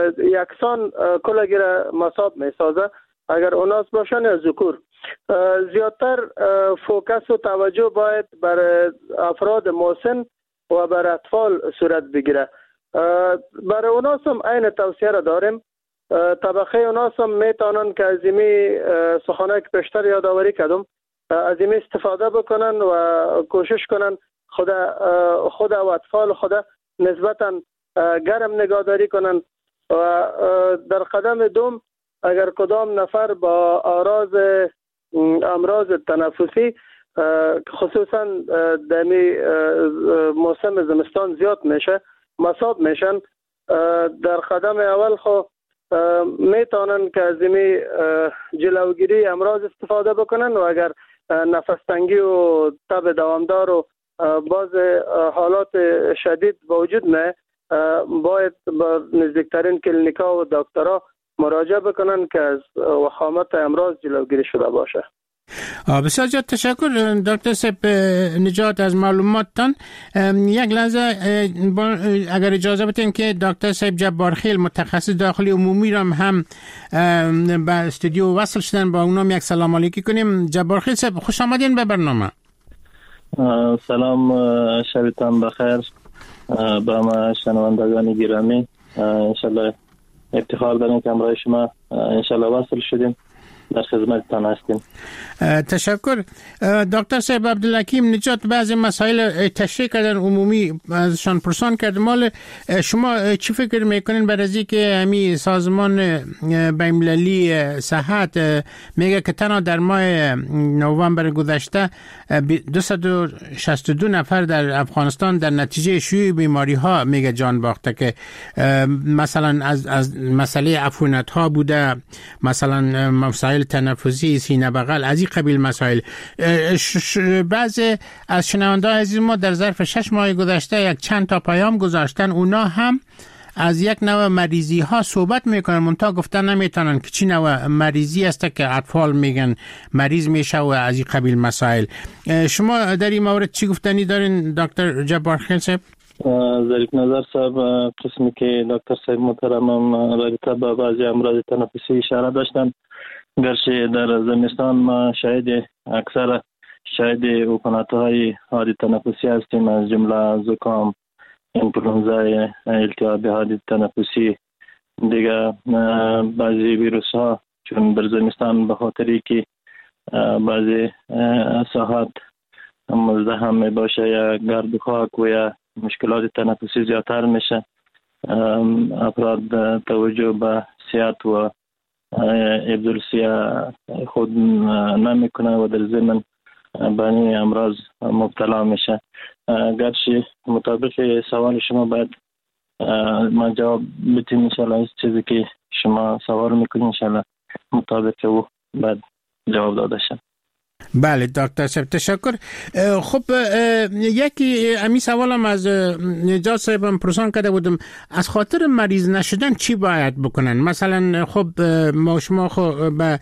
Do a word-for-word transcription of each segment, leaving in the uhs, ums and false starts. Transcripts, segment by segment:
یکسان کلگیر مصاب می سازه اگر اوناس باشن یا ذکور. زیادتر فوکس و توجه باید بر افراد مسن و بر اطفال صورت بگیره. برای اوناس هم این توصیه را داریم. طبقه اوناس هم میتونن که از اینی سخنه که پیشتر یادآوری کردم از این استفاده بکنن و کوشش کنن خود خود و اطفال خود نسبتا گرم نگهداری کنن و در قدم دوم اگر کدام نفر با اعراض امراض تنفسی خصوصا دمی موسم زمستان زیاد میشه مصاب میشن در قدم اول خو میتونن که از این جلوگیری امراض استفاده بکنن و اگر نفس تنگی و تب دوامدار و باز حالات شدید وجود نه باید با نزدیکترین کلینیکا و دکترها مراجعه بکنن که از وخامت امراض جلوگیری شده باشه. بسیار زیاد تشکر دکتر صاحب نجات از معلوماتتان. یک لحظه اگر اجازه بدین که دکتر صاحب جبارخیل متخصص داخلی عمومی را هم به استودیو وصل شدن با اونم یک سلام علیکی کنیم. جبارخیل صاحب خوش آمدین به برنامه. سلام، شبتان بخیر با ما شنوندگان گرامی. انشالله افتخار داریم که امروز شما انشالله وصل شدیم، در خدمتتان هستیم. تشکر دکتر صاحب عبدالحکیم نجات. بعضی مسائل تشریح کردن عمومی ازشان پرسان کرد. مال شما چی فکر میکنین برای از اینکه همی سازمان بین‌المللی صحت میگه که تنها در ماه نوامبر گذشته دویست و شصت و دو نفر در افغانستان در نتیجه شیوع بیماری ها میگه جان باخته، که مثلا از از مسئله عفونت ها بوده، مثلا مسائل تنفسی، سینه بغل، از این قبیل مسائل. بعض از شنونده‌های عزیز ما در ظرف شش ماه گذشته یک چند تا پیام گذاشتن، اونا هم از یک نوع مریضی ها صحبت میکنن، منتها گفتن نمیتونن که چی نوع مریضی است که اطفال میگن مریض میشه و از این قبیل مسائل. شما در این مورد چی گفتنی دارین دکتر جبارخیل صاحب؟ ظریف نظر صاحب، قسمی که دکتر صاحب محترمم رابطه با بعضی امراض تنفسی اشاره داشتن، گرچه در زمستان ما شاید اکثر شاید عفونت‌های حاد تنفسی هستیم، از جمله زکام، انفلونزا، التهاب حاد تنفسی، دیگه بعضی ویروس ها چون در زمستان به خاطری که بعضی ساحات مزدحم می باشه یا گرد و خاک و یا مشکلات تنفسی زیادتر میشه، افراد توجه به صحت و ابزارسیا خود نمیکنه و در ضمن به این امراض مبتلا میشه. گرچه مطابق سوال شما باید ما جواب بدیم انشاءالله، از چیزی که شما سوال میکنید انشاءالله مطابق او باید جواب داده شد. بله دکتر صاحب تشکر. خب یکی امی سوالم از نجات صاحبم پرسان کرده بودم، از خاطر مریض نشدن چی باید بکنن؟ مثلا خب ما شما خب به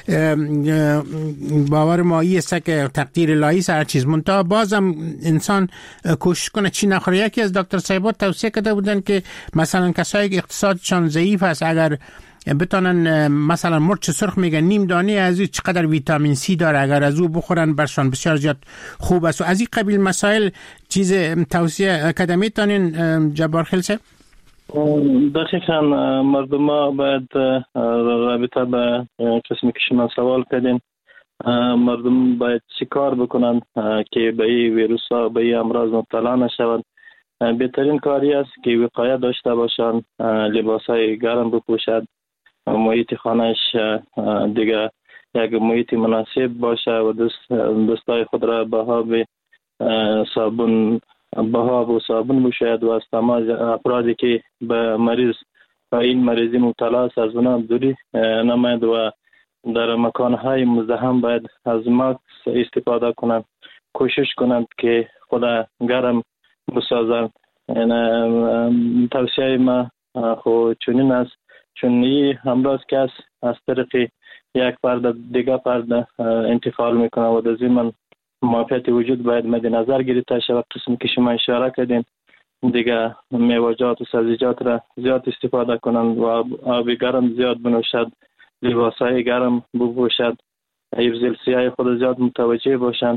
باور مایی است که تقدیر الهی است هر چیز، منتها بازم انسان کوشش کنه چی نخوره. یکی از دکتر صاحبات توصیه کرده بودن که مثلا کسایی که اقتصادشان ضعیف است اگر بتونن مثلا مرچ سرخ میگن نیم دانه از این چقدر ویتامین سی داره، اگر از او بخورن برشان بسیار زیاد خوب است. و از این قبیل مسائل چیز توصیه کده میتونین جبارخیل صاحب؟ دقیقاً مردم ها باید رابطه به قسمی که شما سوال کردین، مردم باید چی کار بکنن که به این ویروس ها به این امراض مبتلا نشوند. بهترین کاری است که وقایه داشته باشن، لباس های گرم بپوشد، محیط خانهش دیگه یک محیط مناسب باشه و دست دستای خود را به آب صابون به آب و صابون بشوید و از تمام افرادی که به مریض و این مریضی مبتلا است از اونها دوری نماید و در مکانهای مزدحم باید از ماسک استفاده کنند، کوشش کنند که خود گرم بسازند. یعنی توصیه ما خود چنین است، چون این امراض که است از طریق یک فرد دیگه فرد انتقال میکنه و در ضمن معافیت وجود باید مد نظر گرفته شود. قسمی که شما اشاره کردین دیگه میوه‌جات و سبزیجات را زیاد استفاده کنند و آب گرم زیاد بنوشد، لباسای گرم بپوشد، حفظ الصحه خود زیاد متوجه باشند.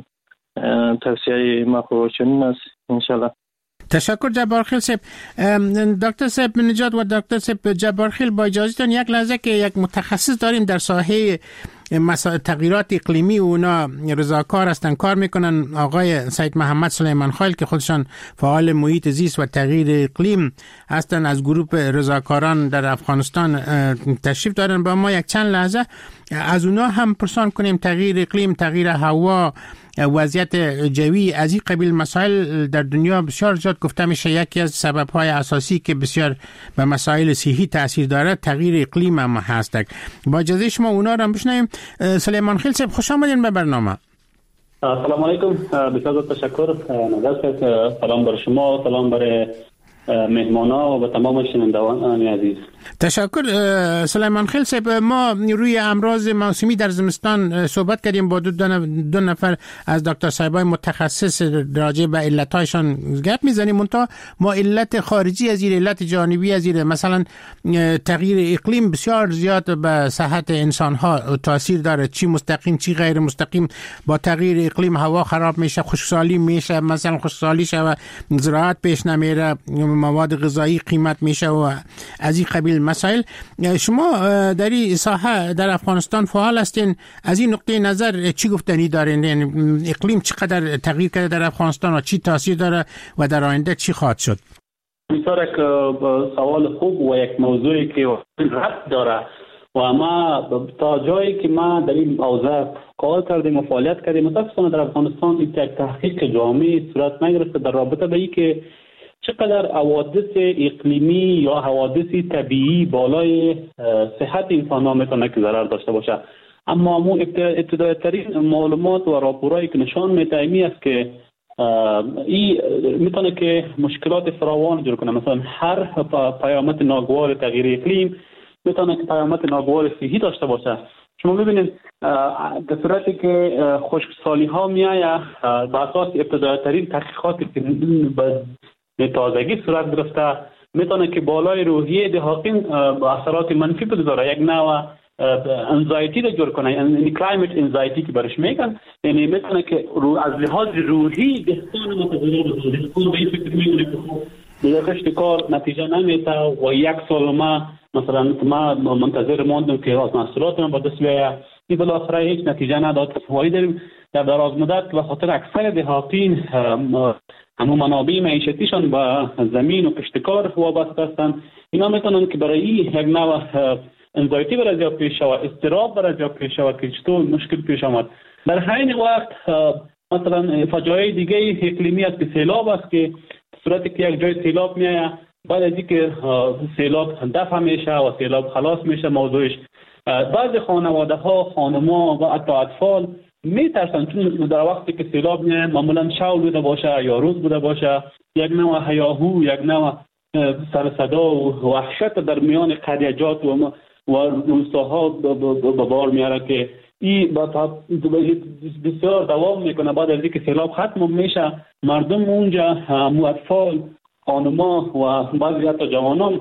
توصیه ما خود چنین است انشالله. تشکر جبارخیل صاحب. دکتر صاحب نجات و دکتر صاحب جبارخیل، با اجازهتون یک لحظه که یک متخصص داریم در ساحه تغییرات اقلیمی و اونا رضاکار هستن، کار میکنن، آقای سید محمد سلیمان خیل که خودشان فعال محیط زیست و تغییر اقلیم هستن، از گروه رضاکاران در افغانستان تشریف دارن. با ما یک چند لحظه از اونا هم پرسان کنیم تغییر اقلیم، تغییر هوا، وضعیت جوی، از این قبیل مسائل در دنیا بسیار زیاد گفته میشه. یکی از سبب‌های اساسی که بسیار به مسائل صحی تاثیر داره تغییر اقلیم هم هست. با اجازه شما اونا رو هم بشنویم. سلیمان خیل صاحب، خوش آمدین به برنامه. سلام علیکم، بسیار تشکر. نظر سلام بر شما، سلام بر مهمانا و تمام شنوندگان عزیز. تشکر سلیمان خیل صاحب. ما روی امراض موسمی در زمستان صحبت کردیم با دو, دو نفر از دکتر صاحبای متخصص راجع به علتایشان گپ میزنیم. منتها ما علت خارجی از این، علت جانبی از این، مثلا تغییر اقلیم بسیار زیاد به صحت انسان ها تاثیر داره، چی مستقیم چی غیر مستقیم. با تغییر اقلیم هوا خراب میشه، خشکسالی میشه، مثلا خشکسالی شوه، زراعت پیش نمیره، مواد غذایی قیمت میشه و از این قبیل مسائل. شما در این ساحه در افغانستان فعال هستین، از این نقطه نظر چی گفتنی دارین؟ یعنی اقلیم چقدر تغییر کرده در افغانستان و چی تاثیر داره و در آینده چی خواهد شد؟ بسیار یک سوال خوب و یک موضوعی که ربط داره و ما تا جایی که ما در این حوزه کار کردیم و فعالیت کردیم، متاسفانه در افغانستان یک تحقیق جامع صورت نگرفته در رابطه به اینکه چقدر حوادث اقلیمی یا حوادث طبیعی بالای صحت انسان ها میتونه که ضرر داشته باشه. اما مو ابتدایی ترین معلومات و راپورایی که نشان میده این است که این میتونه که مشکلات فراوان جور کنه. مثلا هر پیامد ناگوار تغییر اقلیم میتونه که پیامد ناگوار صحی داشته باشه. شما ببینید در صورتی که خشکسالی ها میایه به اساس ابتدایی ترین تحقیقاتی که به تازگی صورت گرفته میتونه که بالای روحیه دهاتین با اثرات منفی بذاره، یک نوع انزایتی رو جور کنه، یعنی کلایمت انزایتی که برش میگن. یعنی میتونه که رو از لحاظ روحی دهستان متضرر بشه، دهستان به این فکر میکنه که دیگه خشت کار نتیجه نمیده و یک سال ما مثلا ما منتظر موندم که از محصولات من با دست بیاید، این بالاخره هیچ نتیجه نداد. فوایی داریم در دراز مدت به خاطر اکثر دهاتین همون منابع معیشتیشان با زمین و کشتکار وابسته هستند. اینا میتونن که برای یک نوع انزایتی برای جا پیش شود، اضطراب برای جا پیش شود که چطور مشکل پیش آمد. در همین وقت مثلا فجایع دیگه اقلیمی است که سیلاب است، که صورتی که یک جای سیلاب میایه بعد از اینکه سیلاب دفع میشه و سیلاب خلاص میشه موضوعش، بعضی خانواده ها، خانما و حتی اطفال میترسن، چون در وقتی که سیلاب میاد معمولا شب بوده باشه یا روز بوده باشه، یک نوع هیاهو، یک نوع سر صدا و وحشت در میان قریجات و و روستاها به بار میاره که این بسیار دوام میکنه. بعد از اینکه سیلاب ختم میشه مردم اونجا، اطفال، خانما و بعضی حتی جوانان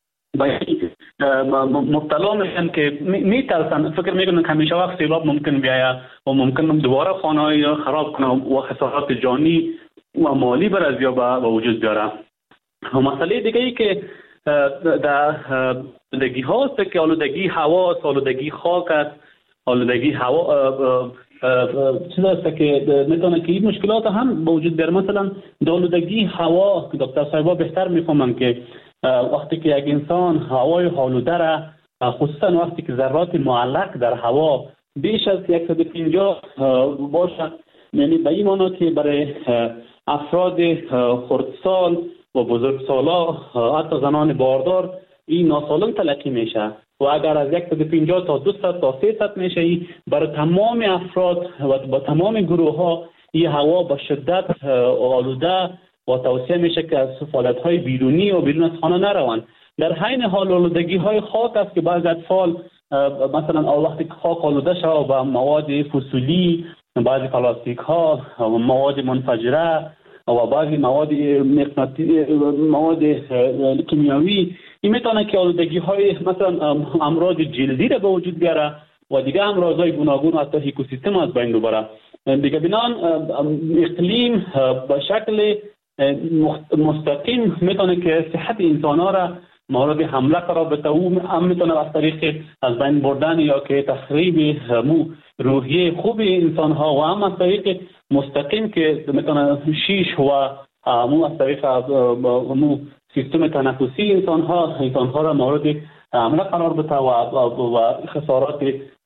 مبتلا میشن که میترسن، فکر میکنن که همیشه وقت سیلاب ممکن بیاید و ممکن دوباره خانه‌های خراب کنه و خسارات جانی و مالی بر از یا به وجود بیاره. و مسئله دیگه ای که در آلودگی هاست که آلودگی هوا، آلودگی خاک است، آلودگی هوا چیز است که میتونه که این مشکلات هم به وجود بیاره. مثلا آلودگی هوا که دکتر صاحبا بهتر میفهمن که وقتی که یک انسان هوای آلوده را، خصوصا وقتی که ذرات معلق در هوا بیش از صد و پنجاه باشه، یعنی به این معنی که برای افراد خردسال و بزرگسالا، حتی زنان باردار، این ناسالم تلقی میشه و اگر از صد و پنجاه تا دویست تا سیصد میشه، این برای تمام افراد و با تمام گروه ها این هوا با شدت آلوده و توصیه میشه که از فعالیت‌های بیرونی و بیرون از خانه نروند. در حین حال آلودگی های خاک است که بعضی اطفال مثلا وقتی که خاک آلوده شود با مواد فسولی، بعضی پلاستیک ها، مواد منفجره و بعضی مواد مغناطیسی، مواد کیمیاوی، این میتونه که آلودگی های مثلا امراض جلدی را به وجود بیاره و دیگه امراض های گوناگون و حتی اکوسیستم از بین ببره. دیگه بنان اقلیم به شکل مستقیم میتونه که صحت انسان ها را مورد حمله قرار بده و هم میتونه از طریق از بین بردن یا که تخریب مو روحیه خوب انسان ها و هم از طریق مستقیم که میتونه شیش و مو از طریق مو سیستم تنفسی انسان ها انسان ها را مورد حمله قرار بده و خسارات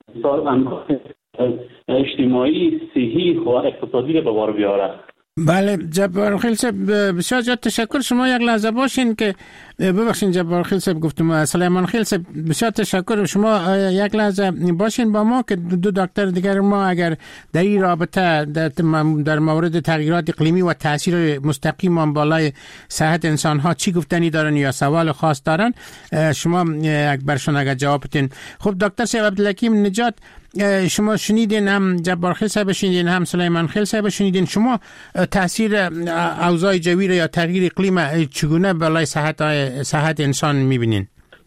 اجتماعی، صحی و اقتصادی به بار بیاره. بله جبار خیل صاحب بسیار زیاد تشکر. شما یک لحظه باشین که ببخشید جبار خیل صاحب گفتم سلیمان خیل صاحب بسیار تشکر. شما یک لحظه باشین با ما که دو دکتر دیگر ما اگر در این رابطه در مورد تغییرات اقلیمی و تاثیر مستقیم آن بالای صحت انسان ها چی گفتنی دارن یا سوال خاص دارن شما یک برشون اگر جواب بدین. خب دکتر صاحب عبدالحکیم نجات شما شنیدین، هم جبار خیل صاحب شنیدین، هم سلیمان خیل صاحب شنیدین. شما تاثیر اوضاع جوی یا تغییر اقلیم چگونه بالای صحت صحت انسان میبینین؟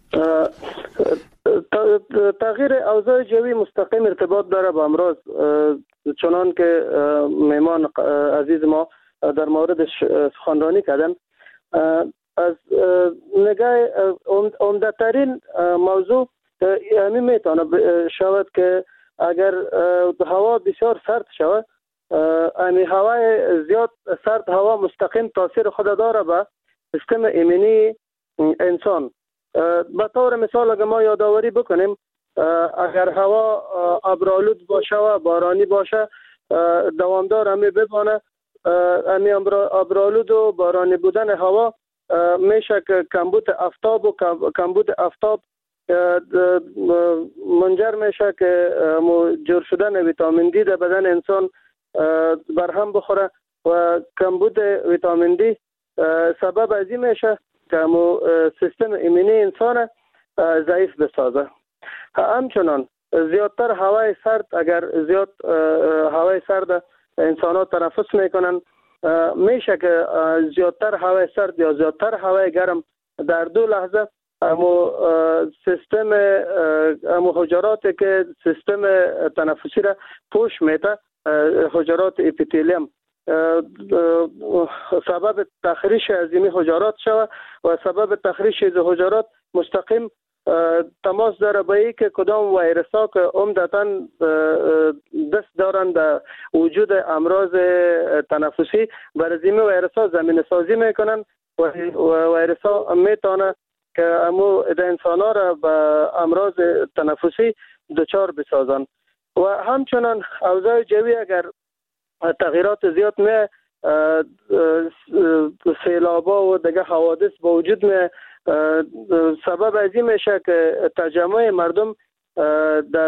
تغییر اوضاع جوی مستقیم ارتباط داره با امراض، چنان که مهمان عزیز ما در موردش سخنرانی کردن. از نگاه عمده ترین موضوع همین میتونه شود که اگر هوا بسیار سرد شود، یعنی هوای زیاد سرد هوا مستقیم تاثیر خود داره به سیستم ایمنی انسان. به طور مثال اگر ما یادآوری بکنیم، اگر هوا ابرآلود باشه و بارانی باشه دوامدار همی ببانه، همی ابرآلود و بارانی بودن هوا میشه که کمبود آفتاب و کمبود آفتاب منجر میشه که جور شدن ویتامین دی در بدن انسان برهم بخوره و کمبود ویتامین دی سبب از این میشه که سیستم ایمنی انسان ضعیف بسازه. همچنان زیادتر هوای سرد، اگر زیاد هوای سرد انسان ها تنفس میکنن، میشه که زیادتر هوای سرد یا زیادتر هوای گرم در دو لحظه امو سیستم امو حجرات که سیستم تنفسی را پوش میده، حجرات اپیتلیوم، سبب تخریش از این حجرات شود و سبب تخریش از حجرات مستقیم تماس داره با ای که کدام ویروس ها که عمدتاً دست دارند در وجود امراض تنفسی، برای این ویروس ها زمین سازی میکنن و ویروس ها میتونه که امو انسان ها را به امراض تنفسی دچار بسازن. و همچنان اوضاع جوی اگر تغییرات زیاد می سیلابا و دیگه حوادث با وجود می سبب از این میشه که تجمع مردم در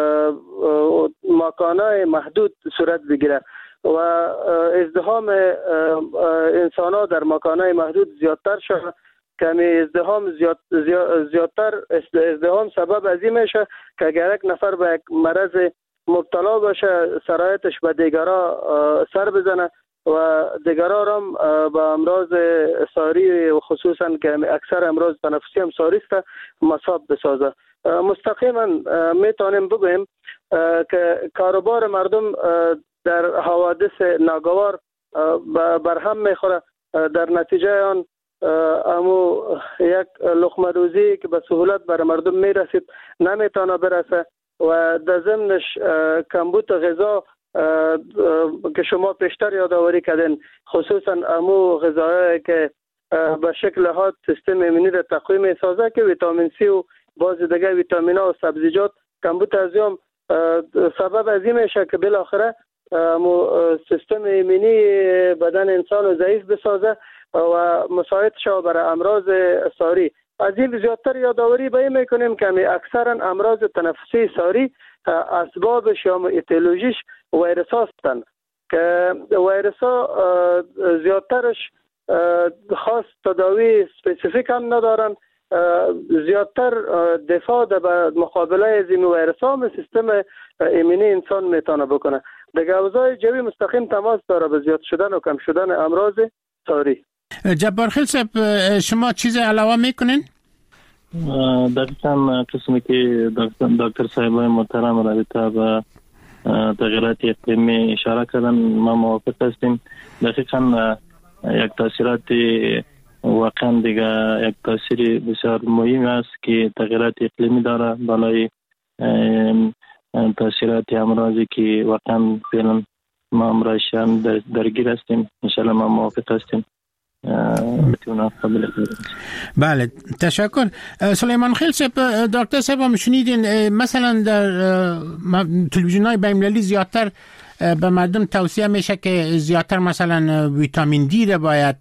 مکانهای محدود صورت بگیره و ازدحام انسان ها در مکانهای محدود زیادتر شده. کمی ازدحام زیاد زیادتر ازدحام سبب از این میشه که اگر یک نفر به یک مرض مبتلا باشه سرایتش به دیگرها سر بزنه و دیگرها هم به امراض ساری و خصوصا که اکثر امراض تنفسی هم ساری است مصاب بسازه. مستقیما میتونیم بگویم که کاروبار مردم در حوادث ناگوار برهم میخوره، در نتیجه آن امو یک لقمه روزی که به سهولت بر مردم میرسید نمیتونه برسه و در ضمنش کمبود غذا که شما پیشتر یادآوری کردین، خصوصا امو غذاهایی که به شکل ها سیستم ایمنی را تقویت میسازه که ویتامین سی و باز دیگه ویتامین ها و سبزیجات، کمبود از این سبب از این میشه که بالاخره سیستم ایمنی بدن انسان رو ضعیف بسازه و مساعد شود برای امراض ساری. از این زیادتر یادآوری به این میکنیم که اکثرا امراض تنفسی ساری اسبابش یا ایتیولوژیش ویروس هستند که ویروس ها زیادترش خاص تداوی سپیسیفیک هم ندارن، زیادتر دفاع به مقابله از این ویروس ها سیستم ایمنی انسان میتونه بکنه دیگه اوضاع جوی مستقیم تماس داره به زیاد شدن و کم شدن امراض ساری. جبار خیل صاحب شما چیز علاوه میکنین؟ دقیقا قسمی که دکتر صاحب محترم رابطه به تغییرات اقلیمی اشاره کردن ما موافق هستیم. دقیقا یک تاثیرات واقعا دیگه یک تاثیر بسیار مهم است که تغییرات اقلیمی داره بالای تاثیرات امراضی که واقعا فعلا ما امرایشان در درگیر هستیم. انشاءالله ما موافق هستیم. بله تشکر. سلیمان خیل صاحب، دکتر صاحب هم شنیدین مثلا در تلویزیون‌های بین‌المللی زیادتر به مردم توصیه میشه که زیادتر مثلا ویتامین دی را باید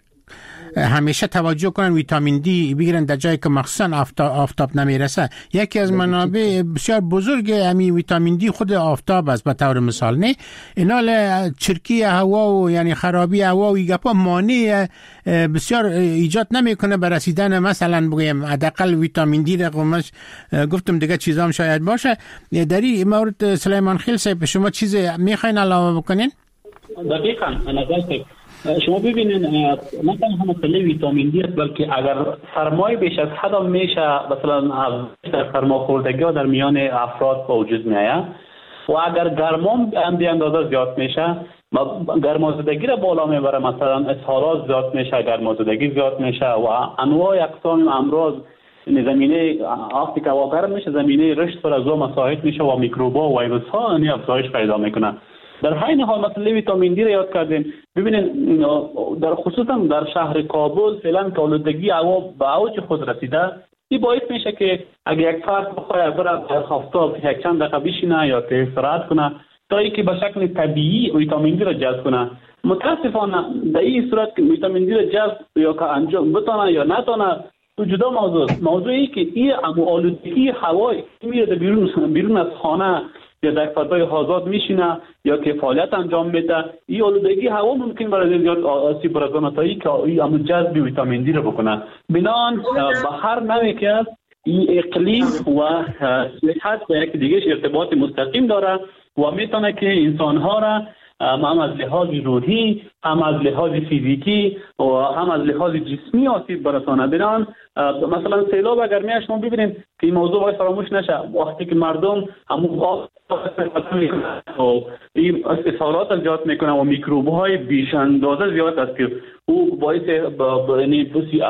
همیشه توجه کنن، ویتامین دی بگیرن در جایی که مخصوصا آفتاب, آفتاب نمیرسه. یکی از منابع بسیار بزرگ همین ویتامین دی خود آفتاب است به طور مثال. نه اینا چرکی هوا و یعنی خرابی هوا و گپا مانع بسیار ایجاد نمیکنه به رسیدن مثلا بگیم حداقل ویتامین دی رقمش گفتم دیگه چیزام شاید باشه. در این مورد سلیمان خیل صاحب شما چیز میخواین علاوه بکنین؟ دقیقاً انا گفتم شما ببینید نه تنها مسئله ویتامین دی است، بلکه اگر سرمای بیش از حد میشه مثلا در سرماخوردگی ها در میان افراد به وجود میاد و اگر گرما هم به اندازه زیاد میشه گرمازدگی را بالا میبره، مثلا اسهالات زیاد میشه، گرمازدگی زیاد میشه و انواع اقسام امراض زمینه آفتی که هوا گرم میشه زمینه رشد پر از او مساعد میشه و میکروبا و ویروس ها یعنی افزایش پیدا میکنن. در حین حال مسئله ویتامین دی را یاد کردیم. ببینید در خصوصا در شهر کابل فعلا که آلودگی هوا به اوج خود رسیده، این باعث میشه که اگر یک فرد بخواد بره در آفتاب یک چند دقیقه بشینه یا که استراحت کنه تا اینکه به شکل طبیعی ویتامین دی را جذب کنه. متاسفانه در این صورت که ویتامین دی را جذب یا که انجام بتونه یا نتونه تو جدا موضوع است. موضوعی که این آلودگی هوایی میره بیرون بیرون از خانه یا در فضای آزاد میشینه یا که فعالیت انجام میده، این آلودگی هوا ممکن برای زیاد آسیب برسونه تا اینکه این امو جذب ویتامین دی رو بکنه. بنان به هر نوعی که این اقلیم و صحت و یک دیگه ارتباط مستقیم داره و میتونه که انسان ها را هم از لحاظ روحی، هم از لحاظ فیزیکی و هم از لحاظ جسمی آسیب برسانه. بنان مثلا سیلاب اگر میاد شما ببینید که این موضوع باید فراموش نشه، وقتی که مردم همون آب و این اسهالات زیاد میکنه و میکروب‌های بیش اندازه زیاد است که او باعث یعنی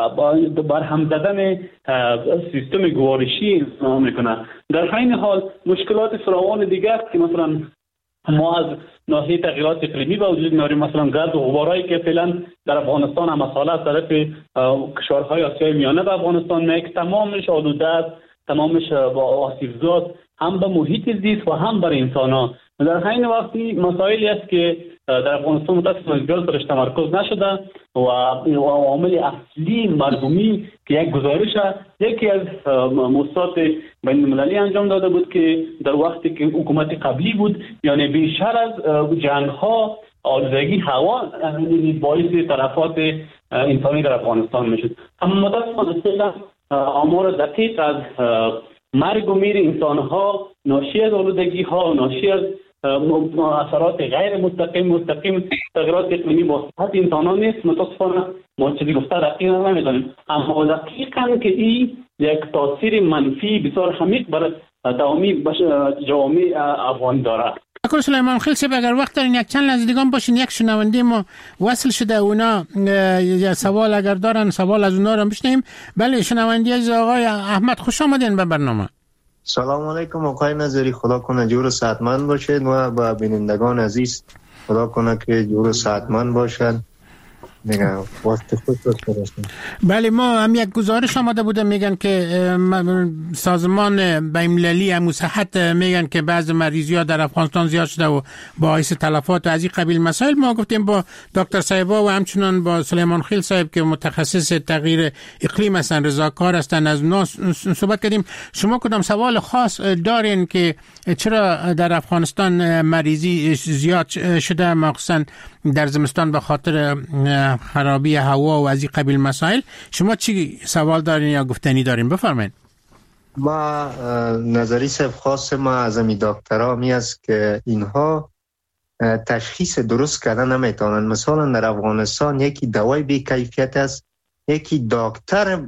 برهم زدن سیستم گوارشی انسان میکنه. در حین حال مشکلات فراوان دیگه است که مثلا ما از ناحیه تغییرات اقلیمی به وجود میاریم، مثلا گرد و غبارهایی که فعلا در افغانستان هم مسئله از طرف کشورهای آسیای میانه به افغانستان میاد، تمامش آلوده است، تمامش با آسیبزاد هم به محیط زیست و هم بر انسان ها. در حین وقتی مسائلی است که در افغانستان متاسفانه زیاد برش تمرکز نشده و عامل اصلی مردمی که یک گزارش یکی از مؤسسات بین المللی انجام داده بود که در وقتی که حکومت قبلی بود یعنی بیشتر از جنگ ها آلودگی هوا باعث تلفات انسانی در افغانستان میشد. اما متاسفانه آمار دقیق از مرگ و میر انسان ها ناشی از آلودگی ها، ناشی از اثرات غیر مستقیم مستقیم تغییرات اقلیمی با صحت انسانان نیست. متاسفانه ما چیزی گفته دقیقا نمیدانیم، اما دقیقا که این یک تاثیر منفی بسیار عمیق بر تمامی جوامع افغانی داره. اکر سلیمان خیل صاحب اگر وقت دارین یک چند لحظه دیگه باشین، یک شنونده ما وصل شده اونا یا سوال اگر دارن سوال از اونا رو بشنویم. بله شنونده از آقای احمد خوش آمدین به برنامه. سلام علیکم آقای نظری، خدا کنه جور و صحتمند باشید و با بینندگان عزیز خدا کنه که جور و صحتمند باشن. میگم وقت خود باشید. بله ما هم یک گزارش آماده بوده میگن که سازمان بین‌المللی امور صحت میگن که بعض مریضی‌ها در افغانستان زیاد شده و باعث تلفات و از این قبیل مسائل. ما گفتیم با دکتر صاحبا و همچنان با سلیمان خیل صاحب که متخصص تغییر اقلیم هستن، رضاکار هستن، از اونا صحبت کردیم. شما کدام سوال خاص دارین که چرا در افغانستان مریضی زیاد شده مخصوصا در زمستان به خاطر خرابی هوا و از این قبیل مسائل؟ شما چی سوال دارین یا گفتنی دارین؟ بفرمایید. ما نظری صاحب خاص ما از امی دکترها می است که اینها تشخیص درست کردن نمیتونن. مثلا در افغانستان یکی دوای بی کیفیت است، یکی دکتر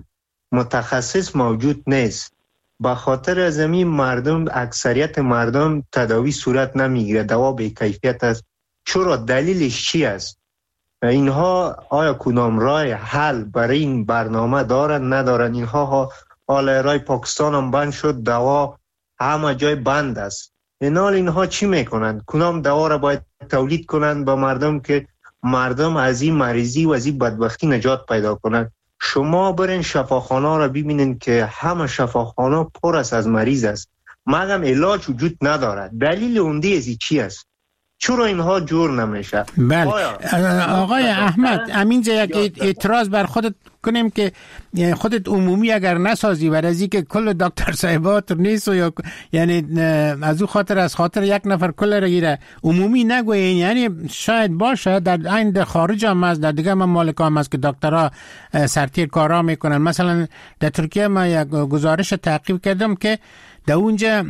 متخصص موجود نیست. به خاطر از این مردم، اکثریت مردم تداوی صورت نمیگیره، دوا بی کیفیت است. چرا؟ دلیلش چی است؟ اینها آیا کدام راه حل برای این برنامه دارن ندارن؟ اینها حال رای پاکستان هم بند شد، دوا همه جای بند است. اینال اینها چی میکنن؟ کدام دوا را باید تولید کنن به مردم که مردم از این مریضی و از این بدبختی نجات پیدا کنن. شما برین شفاخانه را ببینین که همه شفاخانه پر است از مریض است، مگم علاج وجود ندارد. دلیل اوندی ازی چی است؟ چرا اینها جور نمیشه؟ بله آقای احمد، همینجا یک اعتراض بر خودت کنیم که خودت عمومی اگر نسازی و از اینکه کل دکتر صاحبات نیست و یا یعنی از او خاطر از خاطر یک نفر کل را گیره عمومی نگوین، یعنی شاید باشه در این در خارج هم از در دیگه ممالک هم است که دکترها سرتیر کارا میکنن. مثلا در ترکیه ما یک گزارش تعقیب کردم که در اونجا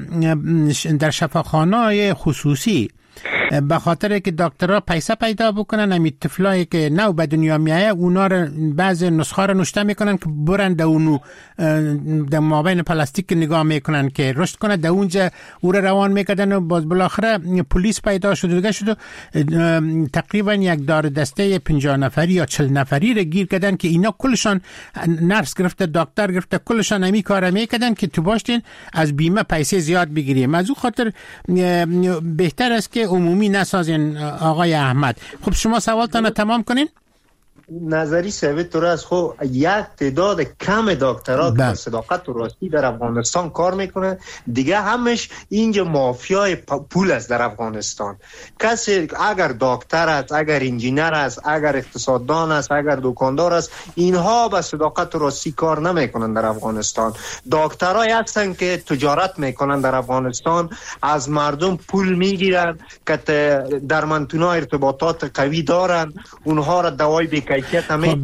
در شفاخانه خصوصی به خاطر که دکترها پیسه پیدا بکنن، همین طفلایی که نو به دنیا میایه اونا رو بعض نسخه رو نوشته میکنن که برن در اونو در مابین پلاستیک نگاه میکنن که رشد کنه، در اونجا او رو روان میکردن و باز بالاخره پلیس پیدا شد و دیگه شد. تقریبا یک دار دسته پنجاه نفری یا چهل نفری رو گیر کردن که اینا کلشان نرس گرفته، دکتر گرفته، کلشان همی کار میکردن که تو باشتین از بیمه پیسه زیاد بگیریم. از اون خاطر بهتر است که عمومی نسازین. آقای احمد، خب شما سوالتان تمام کنین. نظری ثابت تو است. خب یک تعداد کم دکترها که صداقت و راستی در افغانستان کار میکنه، دیگه همش اینجا مافیای پول است در افغانستان. کسی اگر دکتر است، اگر انجینر است، اگر اقتصاددان است، اگر دکاندار است، اینها به صداقت و راستی کار نمیکنن در افغانستان. دکترای هستن که تجارت میکنن در افغانستان، از مردم پول میگیرن که درمانتونا ارتباطات قوی دارن، اونها را دوای بیکیفیت خب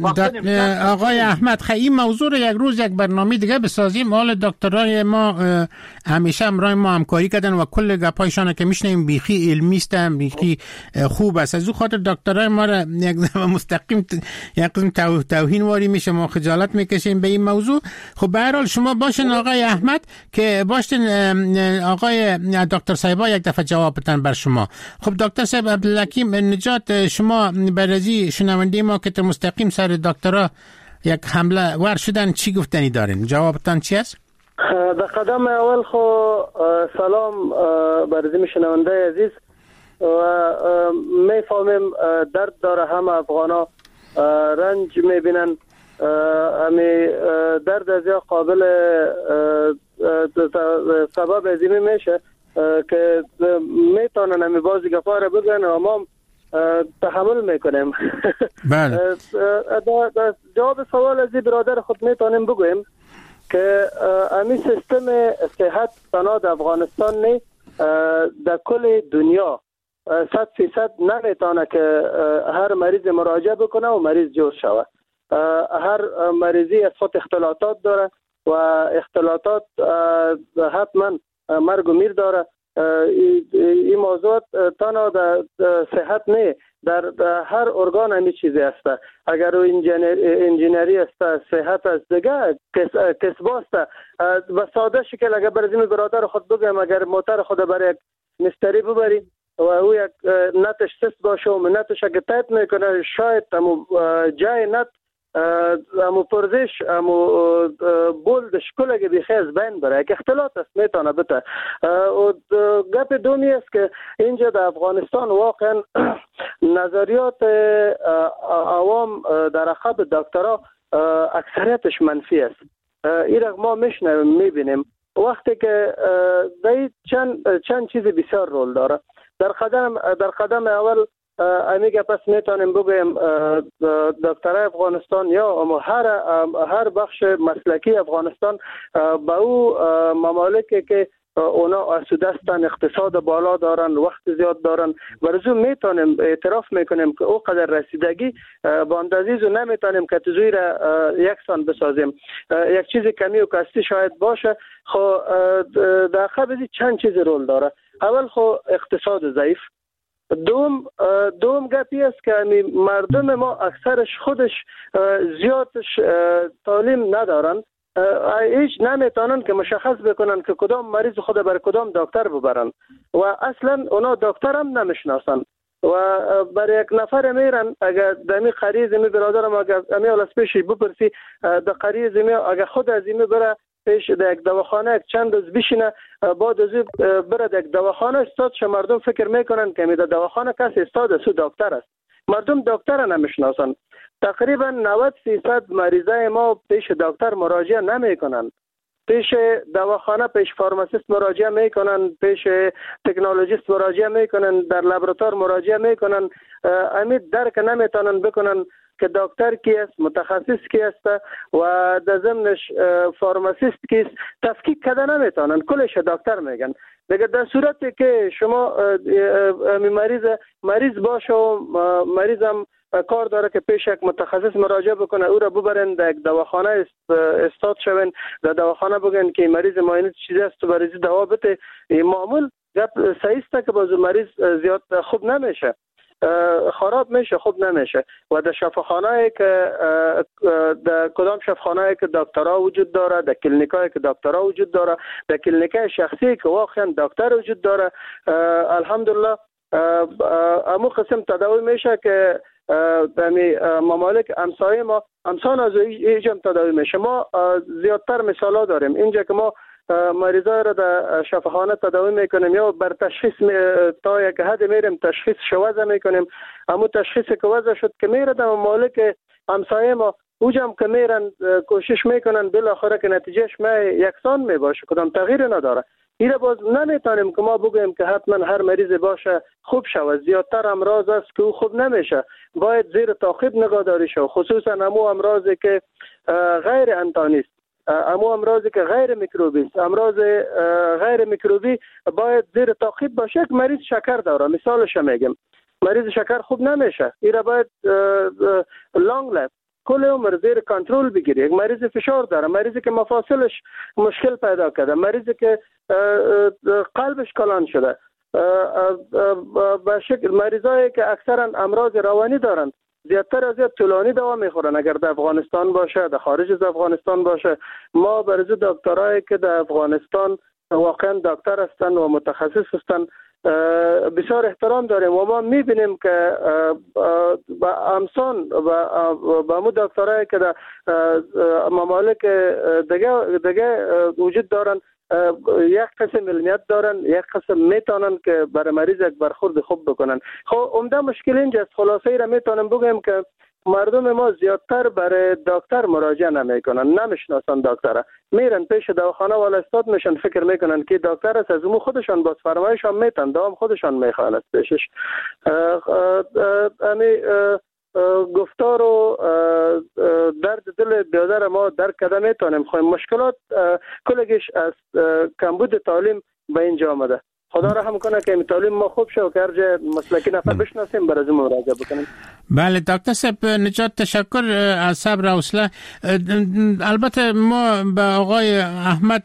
آقای احمد، خیلی این موضوع رو یک روز یک برنامه دیگه بسازیم. حال دکترای ما همیشه امرای ما همکاری کردن و کل گپایشان که میشنیم بیخی علمی است، بیخی خوب است. از او خاطر دکترای ما را یک مستقیم یک قسم توهین واری میشه، ما خجالت میکشیم به این موضوع. خب به هر حال شما باشین آقای احمد که باشین آقای دکتر صاحبا یک دفعه جواب بدن بر شما. خب دکتر صاحب عبدالحکیم نجات، شما برازی شنونده ما که مستقیم سر دکترها یک حمله ور شدن چی گفتنی دارین؟ جوابتان چی است؟ در قدم اول خو سلام برای شنونده عزیز و میفهمیم درد داره، همه افغانا رنج میبینن. امی درد از یا قابل سبب ازیمی میشه که میتونن امی بازی گفاره بگن و ما تحمل میکنیم. بله. جواب سوال از برادر خود میتونیم بگویم که امی سیستم صحت تنها در افغانستان نه، در کل دنیا صد فیصد نمیتونه که هر مریض مراجعه بکنه و مریض جور شود. هر مریضی از خود اختلاطات داره و اختلاطات حتما مرگ و میر داره. این موضوع تنها در صحت نه، در هر ارگان همی چیزی است. اگر انجینری است، صحت است، دیگه کسب است. و ساده شکل اگر برای برادر خود بگم، اگر موتر خود برای یک مستری ببری و او یک نتش سست باشه و نتش اگر تایپ میکنه، شاید امو جای نت امو پرزش امو بول دشکل اگه بیخی از بین بره، یک اختلاط است میتونه بته. و گپ دومی است که اینجا در افغانستان واقعا نظریات عوام در عقب دکترها اکثریتش منفی است. این را ما میشنویم میبینیم وقتی که در چند چند چیز بسیار رول داره. در قدم در قدم اول امیگه پس میتونیم بگویم دکترای افغانستان یا هر هر بخش مسلکی افغانستان با او ممالکی که اونا آسوده هستن، اقتصاد بالا دارن، وقت زیاد دارن، برزو میتونیم اعتراف میکنیم که او قدر رسیدگی با اندازیزو نمیتونیم که تزوی را یکسان بسازیم. یک چیز کمی و کستی شاید باشه. خب در خبزی چند چیز رول داره. اول خب اقتصاد ضعیف، دوم دوم گپی است که مردم ما اکثرش خودش زیادش تعلیم ندارن، هیچ نمیتونن که مشخص بکنن که کدام مریض خود بر کدام دکتر ببرن و اصلا اونا دکتر هم نمیشناسن و برای یک نفر میرن. اگر دمی قریض می برادرم اگر امی اولس پیش بپرسی در قریض می اگر خود از این بره پیش در یک دواخانه یک چند روز بشینه، بعد از بره در یک دواخانه استادش مردم فکر میکنن که می در دواخانه کسی استاد سو دکتر است. مردم دکتر نمیشناسن. تقریبا نود درصد مریضای ما پیش دکتر مراجعه نمیکنن، پیش دواخانه پیش فارماسیست مراجعه میکنن، پیش تکنولوژیست مراجعه میکنن، در لابراتوار مراجعه میکنن. امید درک نمیتونن بکنن که دکتر کی است، متخصص کی است و در ضمنش فارماسیست کی است تفکیک کرده نمیتونن، کلش دکتر میگن. دیگه در صورتی که شما مریض مریض باشه و مریضم کار داره که پیش یک متخصص مراجعه بکنه، او را ببرن در یک دواخانه استاد شون، در دواخانه بگن که مریض معاینه چیزی است و مریض دوا بده، معمول گپ صحیح است که باز مریض زیاد خوب نمیشه، خراب میشه، خوب نمیشه. و در شفاخانه که در کدام شفاخانه که دکترها وجود داره، در کلینیکایی که دکترها وجود داره، در کلینیکای شخصی که واقعا دکتر وجود داره، الحمدلله امو قسم تداوی میشه که در ممالک همسایه ما همسان از ایجام تداوی میشه. ما زیادتر مثال ها داریم اینجا که ما مریضای را در شفاخانه تداوی میکنیم یا بر تشخیص تا یک حد میریم تشخیص شوزه میکنیم. همون تشخیصی که وضع شد که میره در ممالک همسایه ما اوجم که میرن کوشش میکنن بالاخره که نتیجهش ما یکسان میباشه، کدام تغییر نداره. ایره باز نمیتونیم که ما بگویم که حتما هر مریض باشه خوب شود. زیادتر امراض است که او خوب نمیشه، باید زیر تعقیب نگهداری شود، خصوصا امو امراضی که غیر انتانی است، امو امراضی که غیر میکروبی است. امراض غیر میکروبی باید زیر تعقیب باشه. یک مریض شکر داره، مثالش میگم، مریض شکر خوب نمیشه، ایره باید لانگ لایف کل عمر زیر کنترل بگیری. یک مریض فشار داره، مریضی که مفاصلش مشکل پیدا کرده، مریضی که قلبش کلان شده، به شکل مریضایی که اکثرا امراض روانی دارن زیادتر از زیاد طولانی دوا میخورن. اگر در افغانستان باشه، در خارج از افغانستان باشه، ما برای دکترایی که در افغانستان واقعا دکتر هستن و متخصص هستن بسیار احترام داریم و ما میبینیم که با امسان و با مو دکترایی که در ممالک دیگه دیگه وجود دارن یک قسم علمیت دارن، یک قسم میتونن که برای مریض یک برخورد خوب بکنن. خب عمده مشکل اینجاست. خلاصه ای را میتونم بگم که مردم ما زیادتر برای دکتر مراجعه نمیکنن، نمیشناسن دکتر، میرن پیش دواخانه والا استاد میشن، فکر میکنن که دکتر است، از اون خودشان باز فرمایشان میتن، دوام خودشان میخوان پیشش. امی گفتار و درد دل بیادر ما در کده میتونیم. خواهیم مشکلات کلگیش از کمبود تعلیم به اینجا آمده. خدا رحم کنه که این تعلیم ما خوب شه و که هر جای مسلکی نفر بشناسیم برای از مراجعه بکنیم. بله دکتر صاحب نجات تشکر از صبر و حوصله. البته ما به آقای احمد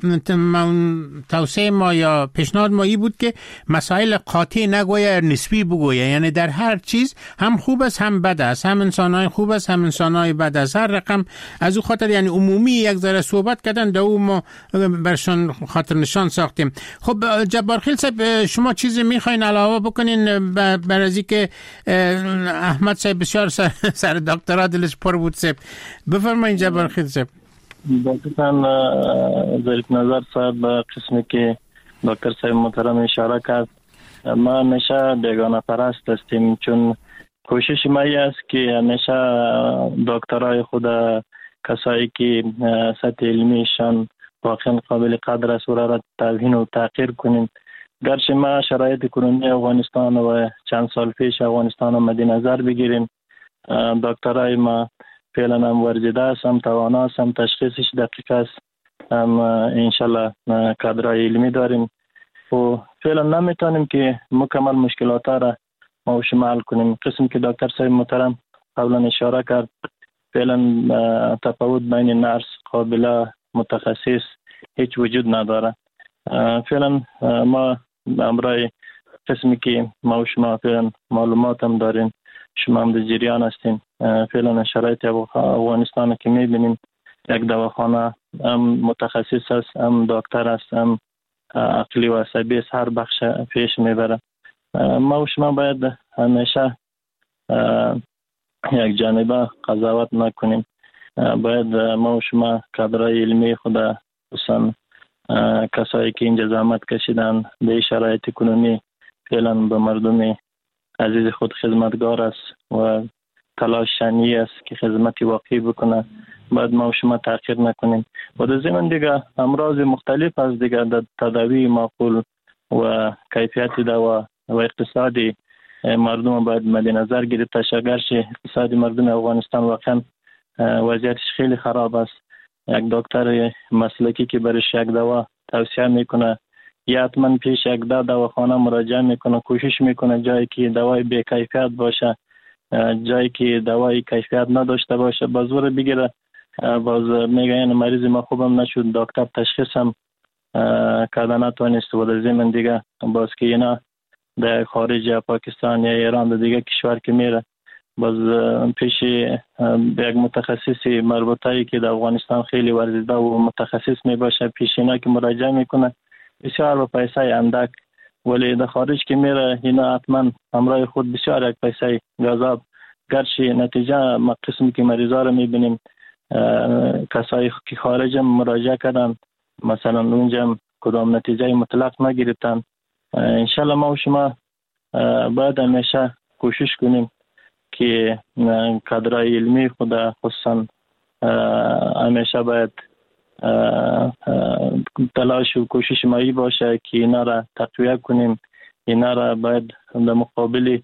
توصیه ما یا پیشنهاد ما این بود که مسائل قاطع نگویه، نسبی بگویه، یعنی در هر چیز هم خوب است هم بد است، هم انسانای خوب است هم انسانای بد است، هر رقم از او خاطر یعنی عمومی یک ذره صحبت کردن در او ما برشان خاطر نشان ساختیم. خب جبارخیل صاحب شما چیزی میخواین علاوه بکنین بر از اینکه احمد صاحب بسیار سر, سر دکترا دلش پر بود صاحب؟ بفرمایید جبارخیل صاحب. دقیقاً ظریف نظر صاحب قسمی که دکتر صاحب محترم اشاره کرد، ما همیشه بیگانه پرست هستیم، چون کوشش ما است که همیشه دکترای خود کسایی که سطح علمیشان واقعا قابل قدر است را توهین و تحقیر کنیم. گرچه ما شرایط کنونی افغانستان و چند سال پیش افغانستان رو مد نظر بگیریم، دکترای ما فعلا هم ورزیده است، هم توانا است، هم تشخیصش دقیق است، هم انشالله کادرای علمی داریم و فعلا نمیتونیم که مکمل مشکلات را ما و شما حل کنیم. قسم که دکتر صاحب محترم قبلا اشاره کرد، فعلا تفاوت بین نرس قابله متخصص هیچ وجود نداره. فعلا ما امرای قسمی که ما و شما فعلا معلومات هم دارین، شما هم در جریان هستین. فعلا شرایط افغانستان که میبینیم یک دواخانه هم متخصص است، هم دکتر است، هم عقلی و عصبی است، هر بخش پیش میبره. ما و شما باید همیشه یک جانبه قضاوت نکنیم. باید ما و شما کادرای علمی خود، خصوصا کسایی که اینجا زحمت کشیدن به شرایط کنونی فعلا به مردم عزیز خود خدمتگار است و تلاش شنی است که خدمتی واقعی بکنه، باید ما و شما تأخیر نکنیم. و در ضمن دیگه امراض مختلف از دیگه در تداوی معقول و کیفیت دوا و اقتصادی مردم باید مد نظر گرفته شه. گرچه اقتصادی مردم افغانستان واقعا وضعیتش خیلی خراب است. یک دکتر مسلکی که برش یک دوا توصیه میکنه یا حتما پیش یک ده دواخانه مراجعه میکنه، کوشش میکنه جایی که دوای بی کیفیت باشه، جایی که دوای کیفیت نداشته باشه باز ور بگیره. باز میگه این مریض ما خوبم نشد، دکتر تشخیص هم کردن نتوانست. و در ضمن دیگه باز که اینا در خارج یا پاکستان یا ایران در دیگه کشور که میره باز پیش یک متخصص مربوطه‌ای که در افغانستان خیلی ورزیده و متخصص می باشه، پیش اینا که مراجعه میکنه بسیار با پیسه اندک، ولی در خارج که میره اینا حتما همراه خود بسیار یک پیسه گذاب. گرچه نتیجه ما قسمی که مریضا رو میبینیم کسایی که خارج هم مراجعه کردن مثلا اونجا کدام نتیجه مطلق نگرفتن. انشالله ما و شما باید همیشه کوشش کنیم که کادرای علمی خود خصوصا همیشه باید تلاش و کوشش مایی باشه که اینا را تقویت کنیم. اینا را باید در مقابل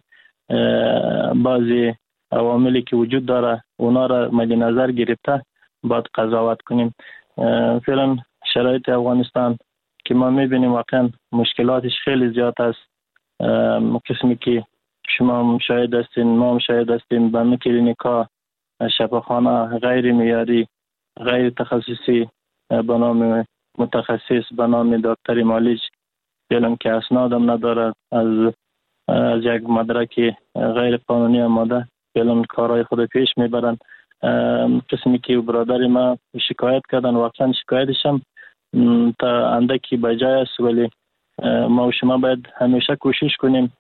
بعضی عواملی که وجود داره اونا را مد نظر گرفته باید قضاوت کنیم. فعلا شرایط افغانستان که ما میبینیم واقعا مشکلاتش خیلی زیاد است. قسمی که شما مشاهد هستین، ما مشاهد هستیم، به کلینیکا شفاخانه غیر معیاری، غیر تخصصی به نام متخصص به نام دکتر معالج فعلا که اسناد هم نداره، از از یک مدرک غیر قانونی آماده فعلا کارهای خود پیش میبرن. قسمی که برادر ما شکایت کردن واقعا شکایتش هم تا اندکی بجای است، ولی ما و شما باید همیشه کوشش کنیم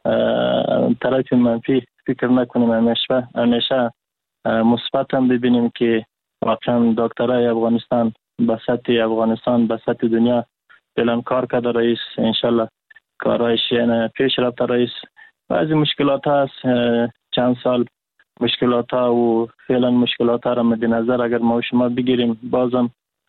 طرف منفی فکر نکنیم، همیشه همیشه مثبت هم ببینیم که واقعا دکترای افغانستان به سطح افغانستان به سطح دنیا فعلا کار کرده رئیس. انشالله کارایش یعنی پیش رفت رئیس. بعضی مشکلات هست، چند سال مشکلات ها و فعلا مشکلات ها را مد نظر اگر ما و شما بگیریم بازم